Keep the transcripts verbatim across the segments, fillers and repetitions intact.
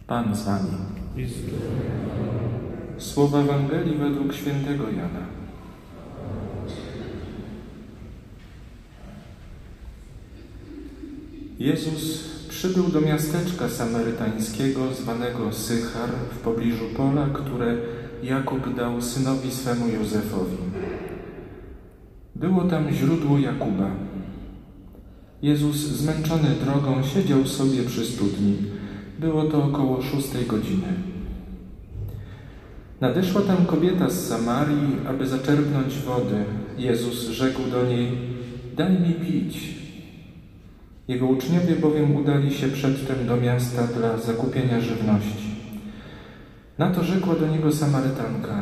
Pan z wami. Słowa Ewangelii według świętego Jana. Jezus przybył do miasteczka samarytańskiego zwanego Sychar w pobliżu pola, które Jakub dał synowi swemu Józefowi. Było tam źródło Jakuba. Jezus, zmęczony drogą, siedział sobie przy studni. Było to około szóstej godziny. Nadeszła tam kobieta z Samarii, aby zaczerpnąć wody. Jezus rzekł do niej: daj mi pić. Jego uczniowie bowiem udali się przedtem do miasta dla zakupienia żywności. Na to rzekła do niego Samarytanka: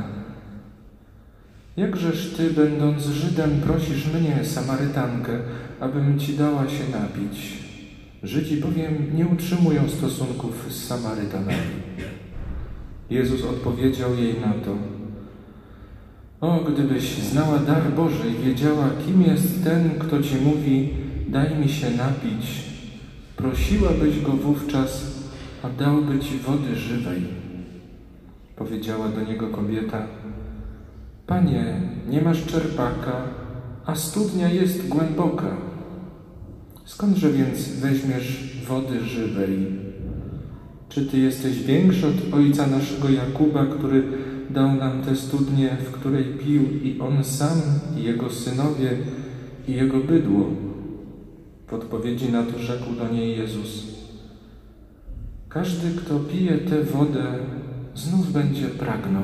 jakżeż ty, będąc Żydem, prosisz mnie, Samarytankę, abym ci dała się napić? Żydzi bowiem nie utrzymują stosunków z Samarytanami. Jezus odpowiedział jej na to: o, gdybyś znała dar Boży i wiedziała, kim jest ten, kto ci mówi: daj mi się napić, prosiłabyś go wówczas, a dałby ci wody żywej. Powiedziała do niego kobieta: Panie, nie masz czerpaka, a studnia jest głęboka. Skądże więc weźmiesz wody żywej? Czy ty jesteś większy od ojca naszego Jakuba, który dał nam tę studnię, w której pił i on sam, i jego synowie, i jego bydło? W odpowiedzi na to rzekł do niej Jezus: każdy, kto pije tę wodę, znów będzie pragnął.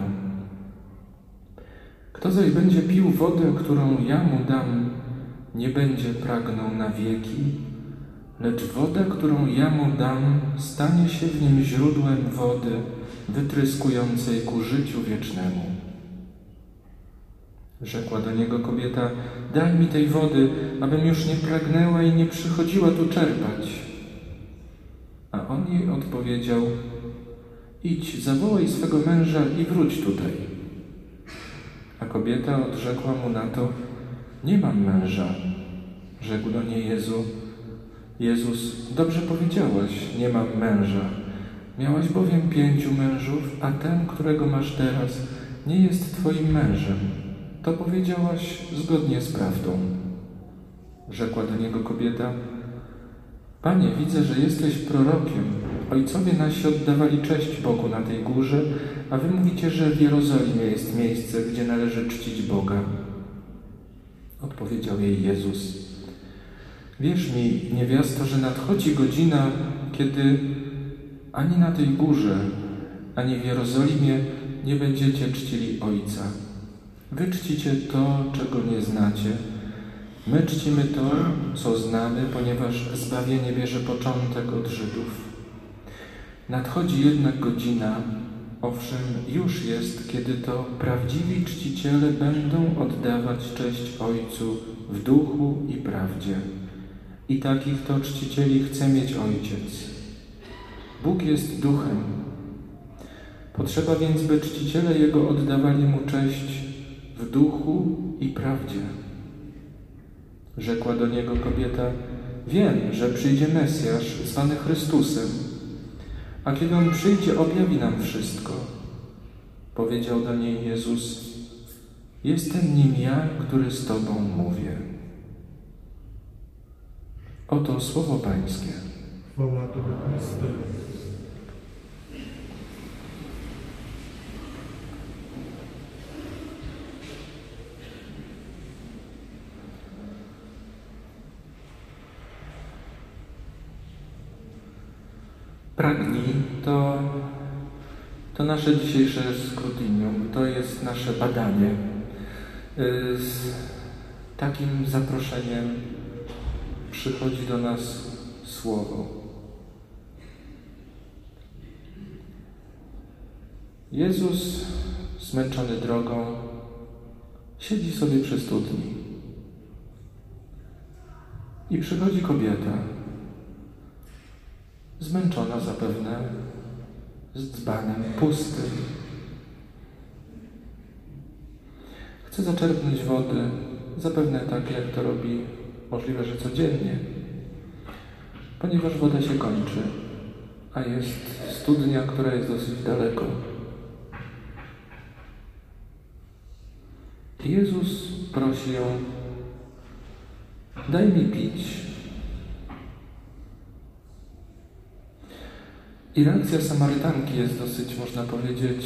Kto zaś będzie pił wodę, którą ja mu dam, nie będzie pragnął na wieki, lecz woda, którą ja mu dam, stanie się w nim źródłem wody wytryskującej ku życiu wiecznemu. Rzekła do niego kobieta: daj mi tej wody, abym już nie pragnęła i nie przychodziła tu czerpać. A on jej odpowiedział: idź, zawołaj swego męża i wróć tutaj. A kobieta odrzekła mu na to: nie mam męża. Rzekł do niej Jezu: Jezus, dobrze powiedziałaś, nie mam męża. Miałaś bowiem pięciu mężów, a ten, którego masz teraz, nie jest twoim mężem. To powiedziałaś zgodnie z prawdą. Rzekła do niego kobieta: Panie, widzę, że jesteś prorokiem. Ojcowie nasi oddawali cześć Bogu na tej górze, a wy mówicie, że w Jerozolimie jest miejsce, gdzie należy czcić Boga. Odpowiedział jej Jezus: wierz mi, niewiasto, że nadchodzi godzina, kiedy ani na tej górze, ani w Jerozolimie nie będziecie czcili Ojca. Wy czcicie to, czego nie znacie. My czcimy to, co znamy, ponieważ zbawienie bierze początek od Żydów. Nadchodzi jednak godzina, owszem, już jest, kiedy to prawdziwi czciciele będą oddawać cześć Ojcu w duchu i prawdzie. I takich to czcicieli chce mieć Ojciec. Bóg jest duchem. Potrzeba więc, by czciciele Jego oddawali Mu cześć w duchu i prawdzie. Rzekła do niego kobieta: wiem, że przyjdzie Mesjasz, zwany Chrystusem, a kiedy On przyjdzie, objawi nam wszystko. Powiedział do niej Jezus: jestem nim ja, który z Tobą mówię. Oto słowo Pańskie. Chwała Tobie, Chryste. Pragnij to, to nasze dzisiejsze skrutynium, to jest nasze badanie. Z takim zaproszeniem przychodzi do nas Słowo. Jezus, zmęczony drogą, siedzi sobie przy studni. I przychodzi kobieta, zmęczona zapewne, z dzbanem pustym. Chce zaczerpnąć wody, zapewne tak, jak to robi, możliwe, że codziennie, ponieważ woda się kończy. a jest studnia, która jest dosyć daleko. I Jezus prosi ją: daj mi pić. I reakcja Samarytanki jest dosyć, można powiedzieć,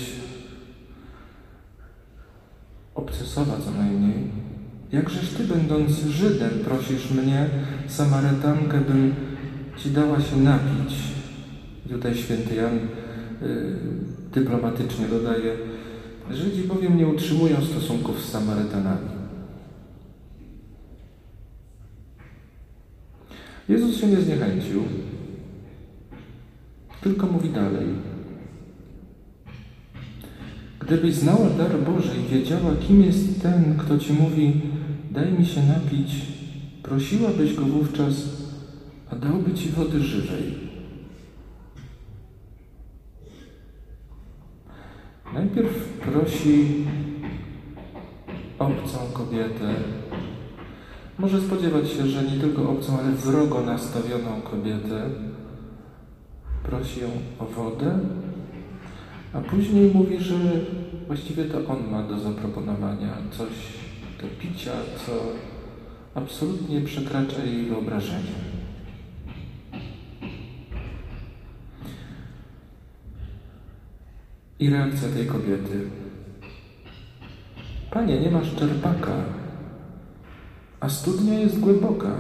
obcesowa co najmniej. Jakżeż Ty, będąc Żydem, prosisz mnie, Samarytankę, bym Ci dała się napić? I tutaj święty Jan y, dyplomatycznie dodaje: Żydzi bowiem nie utrzymują stosunków z Samarytanami. Jezus się nie zniechęcił, tylko mówi dalej: gdybyś znała dar Boży i wiedziała, kim jest ten, kto Ci mówi: daj mi się napić, prosiłabyś Go wówczas, a dałby Ci wody żywej. Najpierw prosi obcą kobietę. Może spodziewać się, że nie tylko obcą, ale wrogo nastawioną kobietę. Prosi ją o wodę, a później mówi, że właściwie to on ma do zaproponowania coś do picia, co absolutnie przekracza jej wyobrażenie. I reakcja tej kobiety: Panie, nie masz czerpaka, a studnia jest głęboka.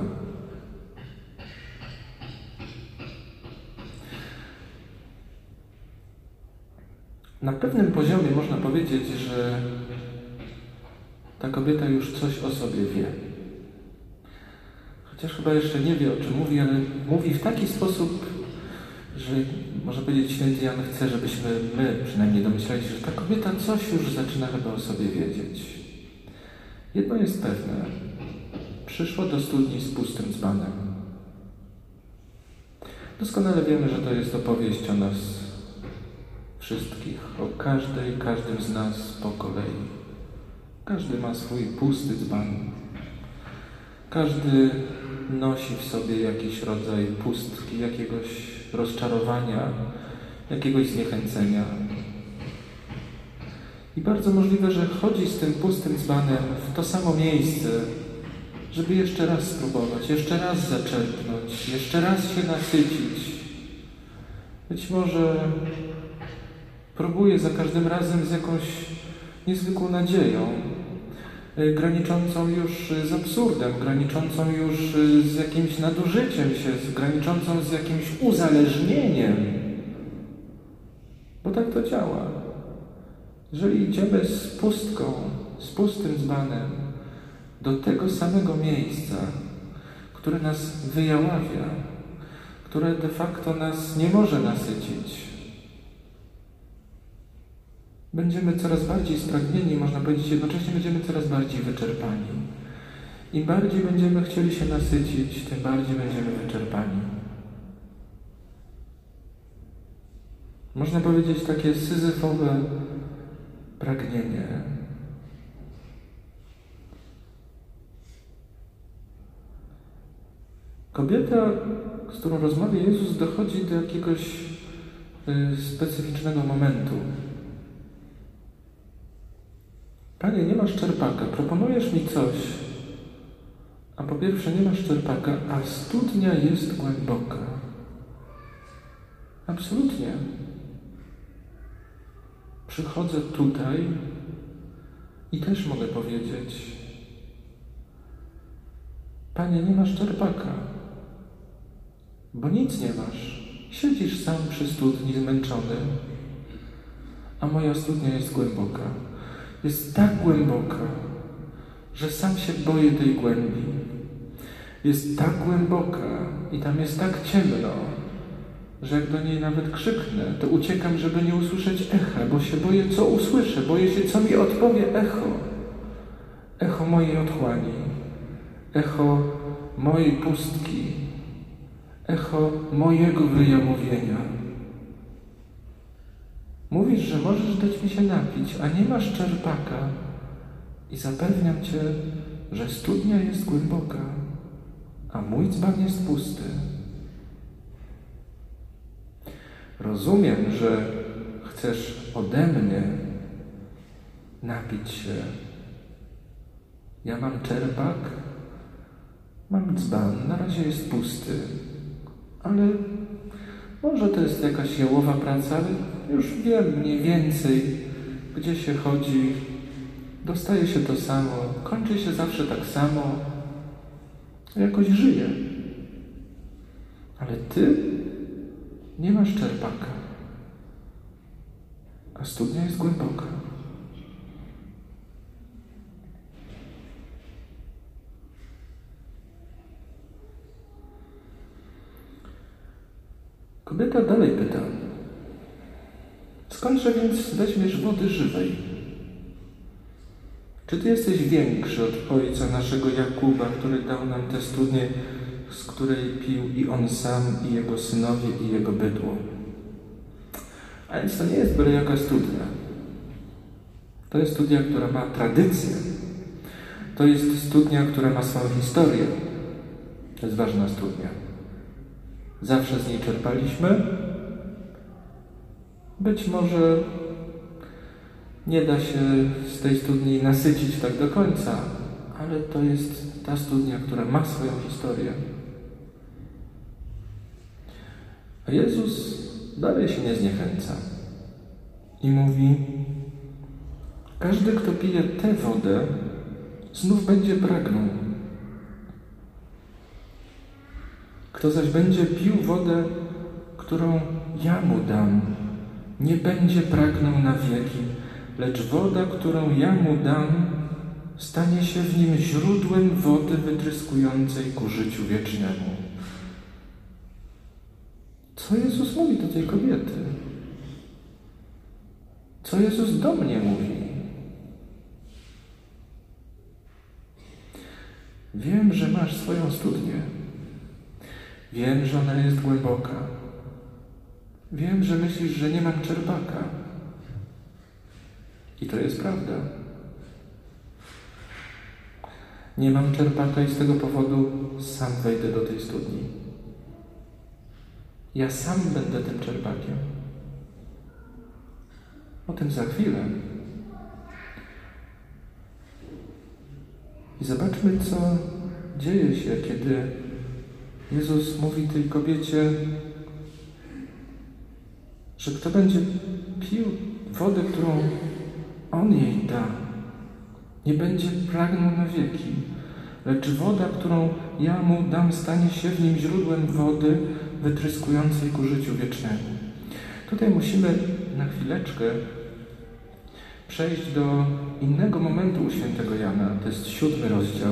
Na pewnym poziomie można powiedzieć, że ta kobieta już coś o sobie wie. Chociaż chyba jeszcze nie wie, o czym mówi, ale mówi w taki sposób, że można powiedzieć, święty Jan chce, żebyśmy my przynajmniej domyślali się, że ta kobieta coś już zaczyna chyba o sobie wiedzieć. Jedno jest pewne: przyszła do studni z pustym dzbanem. Doskonale wiemy, że to jest opowieść o nas wszystkich, o każdej, każdym z nas po kolei. Każdy ma swój pusty dzban. Każdy nosi w sobie jakiś rodzaj pustki, jakiegoś rozczarowania, jakiegoś zniechęcenia. I bardzo możliwe, że chodzi z tym pustym dzbanem w to samo miejsce, żeby jeszcze raz spróbować, jeszcze raz zaczerpnąć, jeszcze raz się nasycić. Być może próbuje za każdym razem z jakąś niezwykłą nadzieją, graniczącą już z absurdem, graniczącą już z jakimś nadużyciem się, graniczącą z jakimś uzależnieniem. Bo tak to działa. Jeżeli idziemy z pustką, z pustym dzbanem do tego samego miejsca, które nas wyjaławia, które de facto nas nie może nasycić, będziemy coraz bardziej spragnieni, można powiedzieć, jednocześnie będziemy coraz bardziej wyczerpani. Im bardziej będziemy chcieli się nasycić, tym bardziej będziemy wyczerpani. Można powiedzieć, takie syzyfowe pragnienie. Kobieta, z którą rozmawia Jezus, dochodzi do jakiegoś y, specyficznego momentu. Panie, nie masz czerpaka, proponujesz mi coś, a po pierwsze nie masz czerpaka, a studnia jest głęboka. Absolutnie. Przychodzę tutaj i też mogę powiedzieć: Panie, nie masz czerpaka, bo nic nie masz. Siedzisz sam przy studni zmęczony, a moja studnia jest głęboka. Jest tak głęboka, że sam się boję tej głębi. Jest tak głęboka i tam jest tak ciemno, że jak do niej nawet krzyknę, to uciekam, żeby nie usłyszeć echa, bo się boję, co usłyszę. Boję się, co mi odpowie echo. Echo mojej otchłani, echo mojej pustki, echo mojego wyjamowienia. Mówisz, że możesz dać mi się napić, a nie masz czerpaka. I zapewniam Cię, że studnia jest głęboka, a mój dzban jest pusty. Rozumiem, że chcesz ode mnie napić się. Ja mam czerpak, mam dzban, na razie jest pusty, ale może to jest jakaś jałowa praca, ale już wiem mniej więcej, gdzie się chodzi. Dostaje się to samo, kończy się zawsze tak samo. Jakoś żyję. Ale ty nie masz czerpaka, a studnia jest głęboka. Kobieta dalej pyta: skądże więc weźmiesz wody żywej? Czy ty jesteś większy od ojca naszego Jakuba, który dał nam tę studnię, z której pił i on sam, i jego synowie, i jego bydło? A więc to nie jest byle jaka studnia. To jest studnia, która ma tradycję. To jest studnia, która ma swoją historię. To jest ważna studnia. Zawsze z niej czerpaliśmy. Być może nie da się z tej studni nasycić tak do końca, ale to jest ta studnia, która ma swoją historię. A Jezus dalej się nie zniechęca i mówi: każdy, kto pije tę wodę, znów będzie pragnął. Kto zaś będzie pił wodę, którą ja mu dam, nie będzie pragnął na wieki, lecz woda, którą ja mu dam, stanie się w nim źródłem wody wytryskującej ku życiu wiecznemu. Co Jezus mówi do tej kobiety? Co Jezus do mnie mówi? Wiem, że masz swoją studnię. Wiem, że ona jest głęboka. Wiem, że myślisz, że nie mam czerpaka. I to jest prawda. Nie mam czerpaka i z tego powodu sam wejdę do tej studni. Ja sam będę tym czerpakiem. O tym za chwilę. I zobaczmy, co dzieje się, kiedy Jezus mówi tej kobiecie, że kto będzie pił wodę, którą On jej da, nie będzie pragnął na wieki, lecz woda, którą ja mu dam, stanie się w nim źródłem wody wytryskującej ku życiu wiecznemu. Tutaj musimy na chwileczkę przejść do innego momentu u świętego Jana. To jest siódmy rozdział,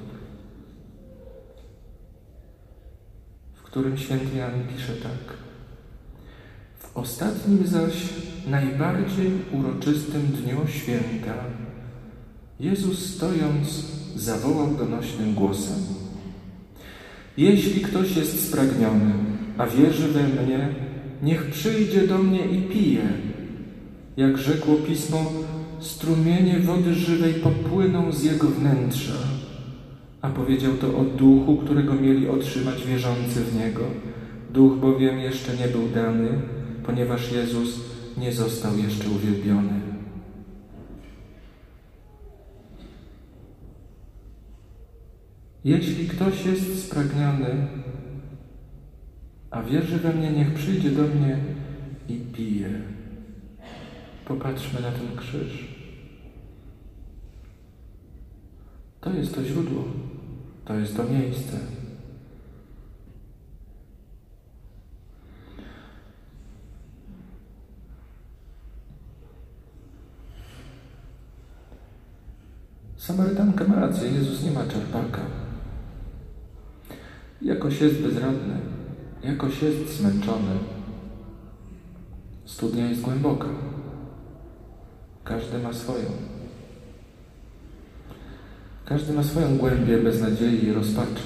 w którym święty Jan pisze tak. W ostatnim zaś, najbardziej uroczystym dniu święta, Jezus stojąc zawołał donośnym głosem: jeśli ktoś jest spragniony, a wierzy we mnie, niech przyjdzie do mnie i pije. Jak rzekło Pismo, strumienie wody żywej popłyną z jego wnętrza. A powiedział to o duchu, którego mieli otrzymać wierzący w niego. Duch bowiem jeszcze nie był dany, ponieważ Jezus nie został jeszcze uwielbiony. Jeśli ktoś jest spragniony, a wierzy we mnie, niech przyjdzie do mnie i pije. Popatrzmy na ten krzyż. To jest to źródło, to jest to miejsce. Samarytanka ma rację, Jezus nie ma czerpaka. Jakoś jest bezradny, jakoś jest zmęczony. Studnia jest głęboka. Każdy ma swoją. Każdy ma swoją głębię beznadziei i rozpaczy.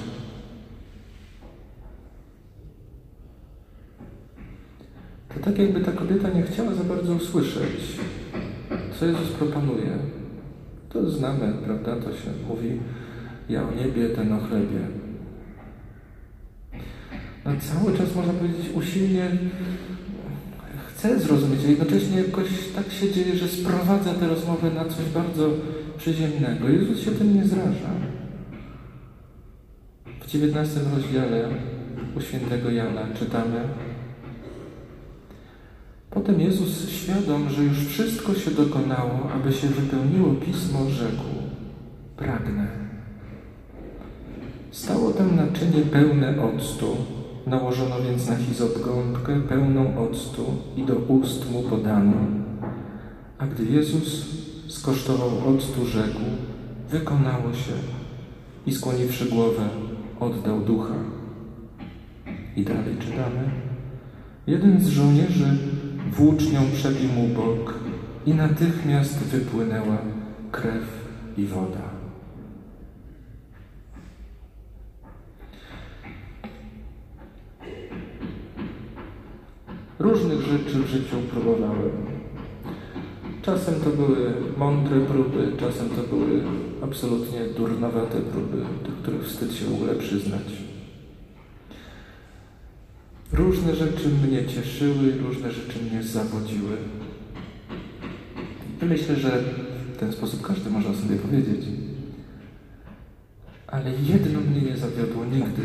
To tak, jakby ta kobieta nie chciała za bardzo usłyszeć, co Jezus proponuje. To znamy, prawda? To się mówi: ja o niebie, ten o chlebie. ona cały czas, można powiedzieć, usilnie chce zrozumieć, a jednocześnie jakoś tak się dzieje, że sprowadza tę rozmowę na coś bardzo przyziemnego. Jezus się tym nie zraża. W dziewiętnastym rozdziale u świętego Jana czytamy: Potem Jezus, świadom, że już wszystko się dokonało, aby się wypełniło Pismo, rzekł: Pragnę. Stało tam naczynie pełne octu. Nałożono więc na hizop gąbkę pełną octu i do ust mu podano. A gdy Jezus skosztował octu, rzekł: Wykonało się. I skłoniwszy głowę, oddał ducha. I dalej czytamy: Jeden z żołnierzy włócznią przebił mu bok i natychmiast wypłynęła krew i woda. Różnych rzeczy w życiu próbowałem. Czasem to były mądre próby, czasem to były absolutnie durnowate próby, do których wstyd się w ogóle przyznać. Różne rzeczy mnie cieszyły, różne rzeczy mnie zawodziły. I myślę, że w ten sposób każdy może o sobie powiedzieć. Ale jedno mnie nie zawiodło nigdy.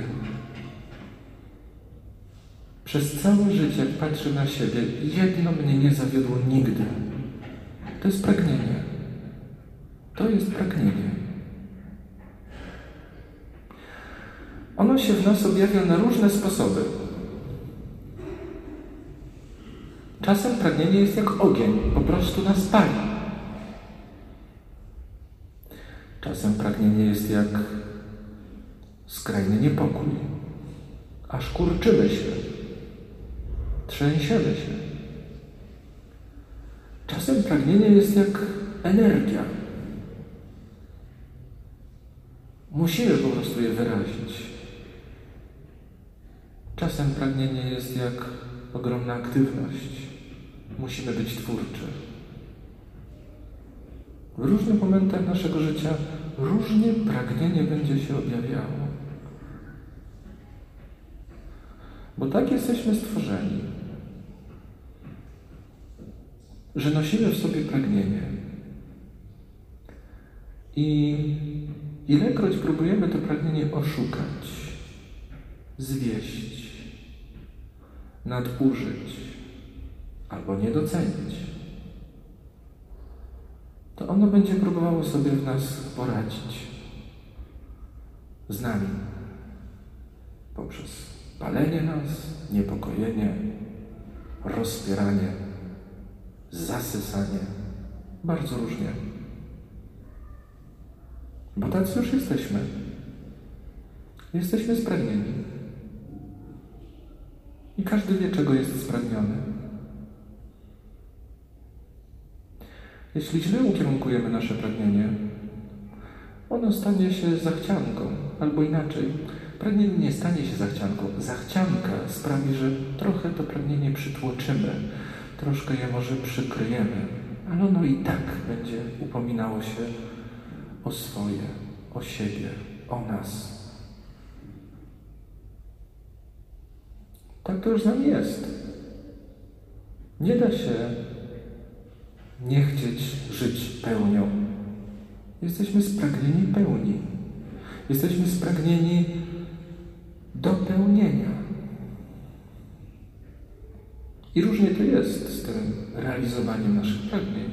Przez całe życie, jak patrzę na siebie, jedno mnie nie zawiodło nigdy. To jest pragnienie. To jest pragnienie. Ono się w nas objawia na różne sposoby. Czasem pragnienie jest jak ogień, po prostu nas pali. Czasem pragnienie jest jak skrajny niepokój. Aż kurczymy się. Trzęsiemy się. Czasem pragnienie jest jak energia. Musimy po prostu je wyrazić. Czasem pragnienie jest jak ogromna aktywność. Musimy być twórczy. W różnych momentach naszego życia różnie pragnienie będzie się objawiało. Bo tak jesteśmy stworzeni, że nosimy w sobie pragnienie. I ilekroć próbujemy to pragnienie oszukać, zwieść, nadużyć albo nie docenić, to ono będzie próbowało sobie w nas poradzić z nami poprzez palenie nas, niepokojenie, rozpieranie, zasysanie. Bardzo różnie. Bo tacy już jesteśmy. Jesteśmy spragnieni. I każdy wie, czego jest spragniony. Jeśli źle ukierunkujemy nasze pragnienie, ono stanie się zachcianką, albo inaczej. Pragnienie nie stanie się zachcianką. Zachcianka sprawi, że trochę to pragnienie przytłoczymy, troszkę je może przykryjemy, ale ono i tak będzie upominało się o swoje, o siebie, o nas. Tak to już z nami jest. Nie da się nie chcieć żyć pełnią. Jesteśmy spragnieni pełni. Jesteśmy spragnieni dopełnienia. I różnie to jest z tym realizowaniem naszych pragnień.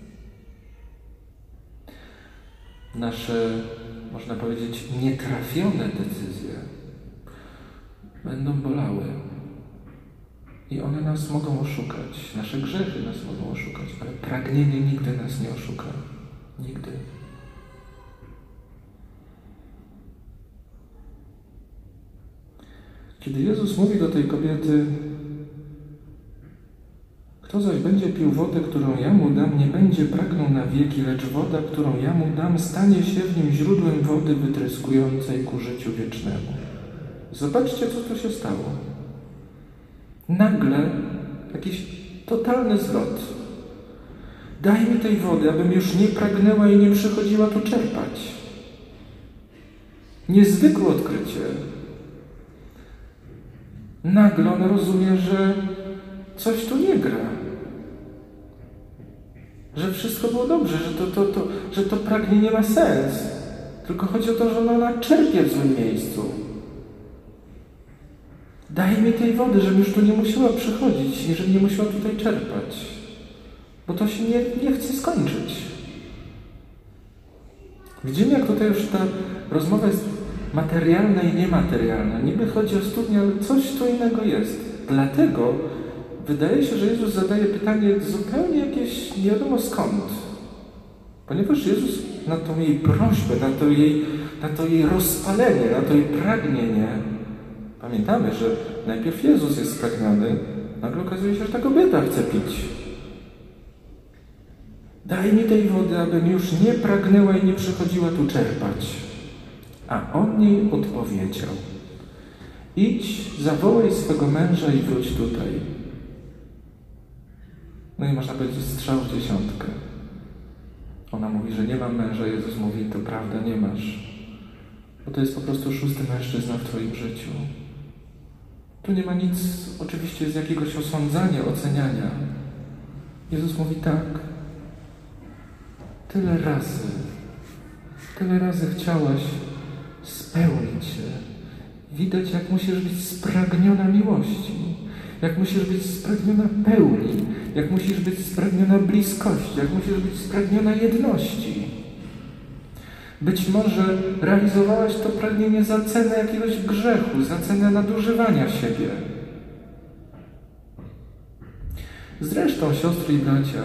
Nasze, można powiedzieć, nietrafione decyzje będą bolały. I one nas mogą oszukać. Nasze grzechy nas mogą oszukać, ale pragnienie nigdy nas nie oszuka. Nigdy. Kiedy Jezus mówi do tej kobiety: kto zaś będzie pił wodę, którą ja mu dam, nie będzie pragnął na wieki, lecz woda, którą ja mu dam, stanie się w nim źródłem wody wytryskującej ku życiu wiecznemu. Zobaczcie, co tu się stało. Nagle jakiś totalny zwrot. Daj mi tej wody, abym już nie pragnęła i nie przychodziła tu czerpać. Niezwykłe odkrycie. nagle on rozumie, że coś tu nie gra. Że wszystko było dobrze, że to, to, to, że to pragnienie ma sens. Tylko chodzi o to, że ona czerpie w złym miejscu. Daj mi tej wody, żebym już tu nie musiała przychodzić, żebym nie musiała tutaj czerpać. Bo to się nie, nie chce skończyć. Widzimy, jak tutaj już ta rozmowa jest materialna i niematerialna. Niby chodzi o studnię, ale coś tu innego jest. Dlatego wydaje się, że Jezus zadaje pytanie zupełnie jakieś nie wiadomo skąd. Ponieważ Jezus na tą jej prośbę, na to jej, na to jej rozpalenie, na to jej pragnienie, pamiętamy, że najpierw Jezus jest spragniony, nagle okazuje się, że ta kobieta chce pić. Daj mi tej wody, abym już nie pragnęła i nie przychodziła tu czerpać. A on jej odpowiedział: idź, zawołaj swego męża i wróć tutaj. No i można powiedzieć strzał w dziesiątkę. Ona mówi, że nie mam męża. Jezus mówi, to prawda, nie masz. Bo to jest po prostu szósty mężczyzna w twoim życiu. Tu nie ma nic oczywiście z jakiegoś osądzania, oceniania. Jezus mówi tak. Tyle razy, tyle razy chciałaś spełnić się. Widać, jak musisz być spragniona miłości, jak musisz być spragniona pełni, jak musisz być spragniona bliskości, jak musisz być spragniona jedności. Być może realizowałaś to pragnienie za cenę jakiegoś grzechu, za cenę nadużywania siebie. Zresztą, siostry i bracia,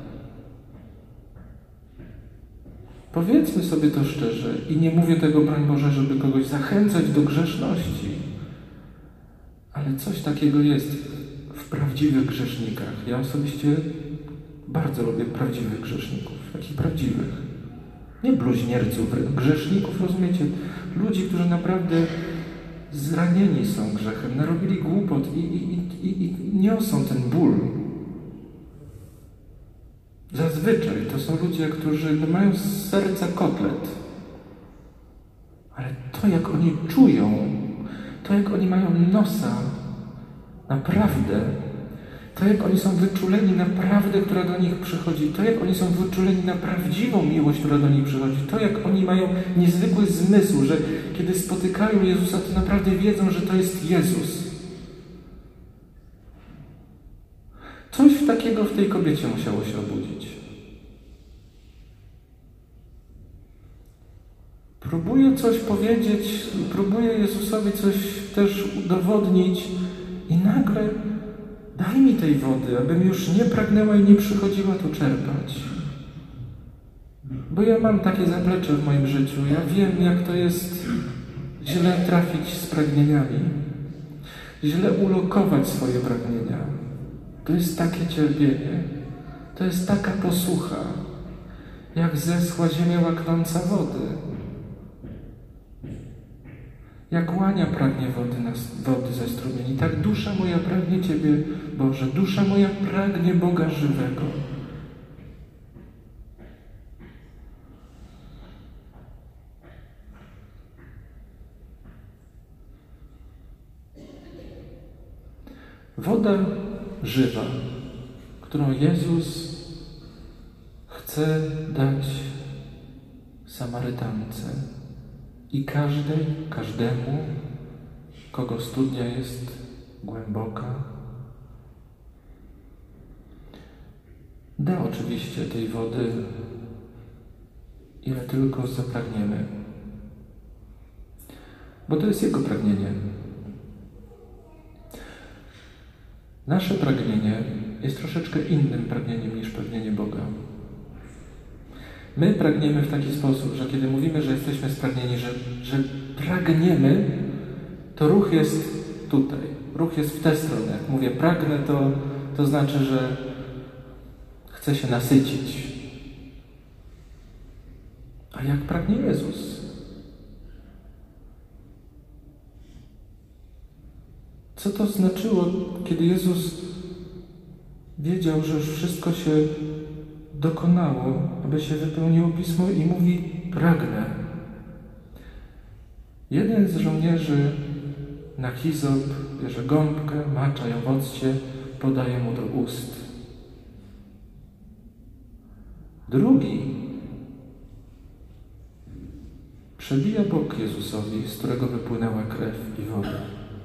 powiedzmy sobie to szczerze i nie mówię tego, broń Boże, żeby kogoś zachęcać do grzeszności, ale coś takiego jest w prawdziwych grzesznikach. Ja osobiście bardzo lubię prawdziwych grzeszników, takich prawdziwych. Nie bluźnierców, grzeszników, rozumiecie? Ludzi, którzy naprawdę zranieni są grzechem, narobili głupot i, i, i, i niosą ten ból. Zazwyczaj to są ludzie, którzy mają z serca kotlet. Ale to, jak oni czują, to, jak oni mają nosa, naprawdę, to, jak oni są wyczuleni na prawdę, która do nich przychodzi, to, jak oni są wyczuleni na prawdziwą miłość, która do nich przychodzi, to, jak oni mają niezwykły zmysł, że kiedy spotykają Jezusa, to naprawdę wiedzą, że to jest Jezus. Coś takiego w tej kobiecie musiało się obudzić. Próbuje coś powiedzieć, próbuje Jezusowi coś też udowodnić i nagle daj mi tej wody, abym już nie pragnęła i nie przychodziła tu czerpać. Bo ja mam takie zaplecze w moim życiu. Ja wiem, jak to jest źle trafić z pragnieniami. Źle ulokować swoje pragnienia. To jest takie cierpienie. To jest taka posłucha, jak zeschła ziemia łaknąca wody. Jak łania pragnie wody, na, wody ze strumieni, tak dusza moja pragnie Ciebie, Boże. Dusza moja pragnie Boga żywego. Woda żywa, którą Jezus chce dać Samarytance i każdej, każdemu, kogo studnia jest głęboka, da oczywiście tej wody, ile tylko zapragniemy. Bo to jest Jego pragnienie. Nasze pragnienie jest troszeczkę innym pragnieniem niż pragnienie Boga. My pragniemy w taki sposób, że kiedy mówimy, że jesteśmy spragnieni, że, że pragniemy, to ruch jest tutaj. Ruch jest w tę stronę. Jak mówię pragnę, to, to znaczy, że chcę się nasycić. A jak pragnie Jezus? Co to znaczyło, kiedy Jezus wiedział, że już wszystko się dokonało, aby się wypełniło Pismo i mówi pragnę. Jeden z żołnierzy, Nachizop, bierze gąbkę, macza ją w occie, podaje mu do ust. Drugi przebija bok Jezusowi, z którego wypłynęła krew i woda.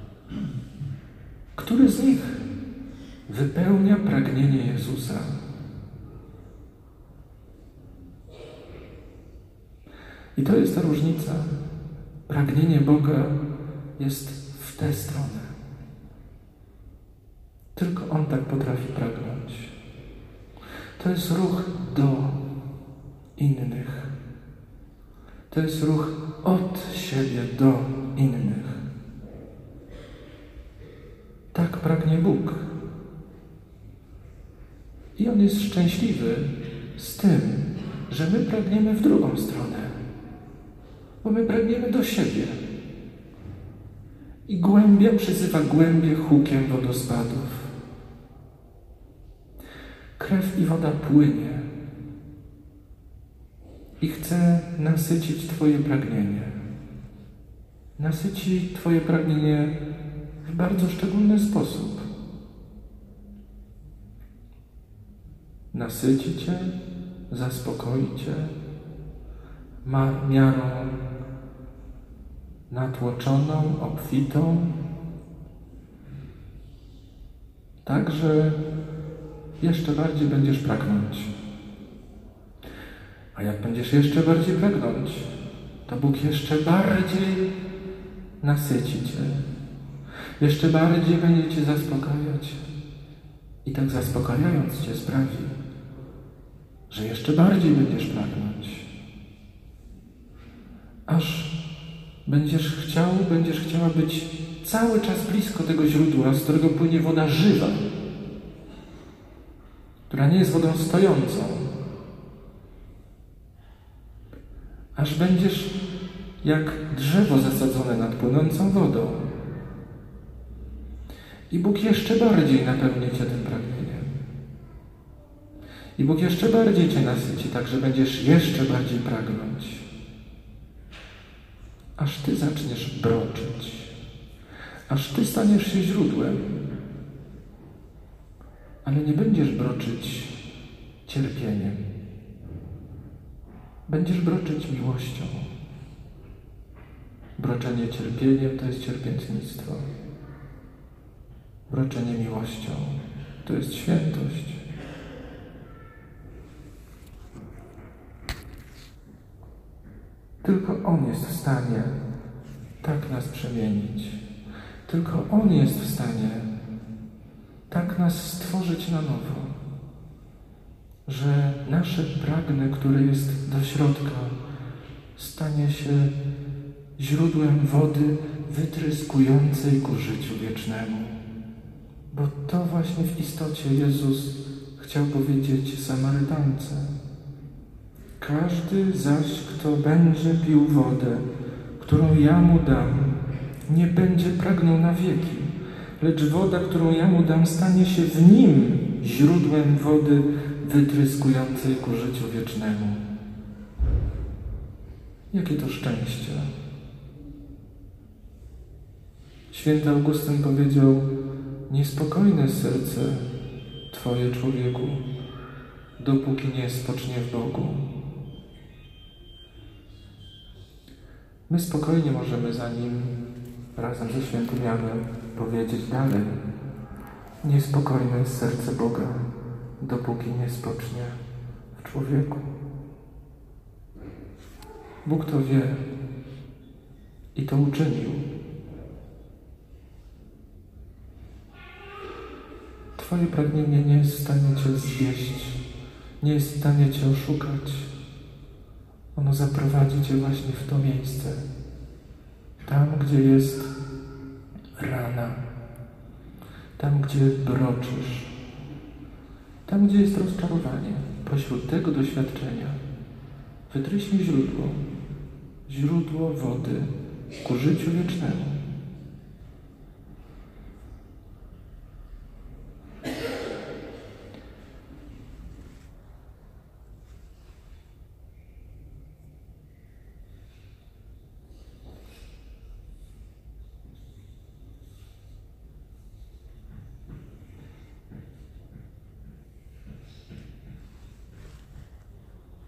Który z nich wypełnia pragnienie Jezusa? I to jest ta różnica. Pragnienie Boga jest w tę stronę. Tylko On tak potrafi pragnąć. To jest ruch do innych. To jest ruch od siebie do innych. Tak pragnie Bóg. I On jest szczęśliwy z tym, że my pragniemy w drugą stronę. Bo my pragniemy do siebie. I głębia przyzywa głębie hukiem wodospadów. Krew i woda płynie i chce nasycić Twoje pragnienie. Nasyci Twoje pragnienie w bardzo szczególny sposób. Nasyci Cię, zaspokoi Cię ma miarą natłoczoną, obfitą, tak, że jeszcze bardziej będziesz pragnąć. A jak będziesz jeszcze bardziej pragnąć, to Bóg jeszcze bardziej nasyci Cię. Jeszcze bardziej będzie Cię zaspokajać. I tak zaspokajając Cię sprawi, że jeszcze bardziej będziesz pragnąć. Aż będziesz chciał, będziesz chciała być cały czas blisko tego źródła, z którego płynie woda żywa, która nie jest wodą stojącą. Aż będziesz jak drzewo zasadzone nad płynącą wodą. I Bóg jeszcze bardziej napełni Cię tym pragnieniem. I Bóg jeszcze bardziej Cię nasyci, tak że będziesz jeszcze bardziej pragnąć. Aż Ty zaczniesz broczyć. Aż Ty staniesz się źródłem. Ale nie będziesz broczyć cierpieniem. Będziesz broczyć miłością. Broczenie cierpieniem to jest cierpiętnictwo. Broczenie miłością to jest świętość. Tylko On jest w stanie tak nas przemienić. Tylko On jest w stanie tak nas stworzyć na nowo, że nasze pragnę, które jest do środka, stanie się źródłem wody wytryskującej ku życiu wiecznemu. Bo to właśnie w istocie Jezus chciał powiedzieć Samarytance. Każdy zaś, kto będzie pił wodę, którą ja mu dam, nie będzie pragnął na wieki, lecz woda, którą ja mu dam, stanie się w nim źródłem wody wytryskującej ku życiu wiecznemu. Jakie to szczęście! Święty Augustyn powiedział: niespokojne serce Twoje, człowieku, dopóki nie spocznie w Bogu. My spokojnie możemy za Nim, razem ze świętym Janem, powiedzieć dalej: niespokojne jest serce Boga, dopóki nie spocznie w człowieku. Bóg to wie i to uczynił. Twoje pragnienie nie jest w stanie Cię zwieść, nie jest w stanie Cię oszukać. Ono zaprowadzi Cię właśnie w to miejsce, tam, gdzie jest rana, tam, gdzie broczysz, tam, gdzie jest rozczarowanie. Pośród tego doświadczenia wytryśnie źródło, źródło wody ku życiu wiecznemu.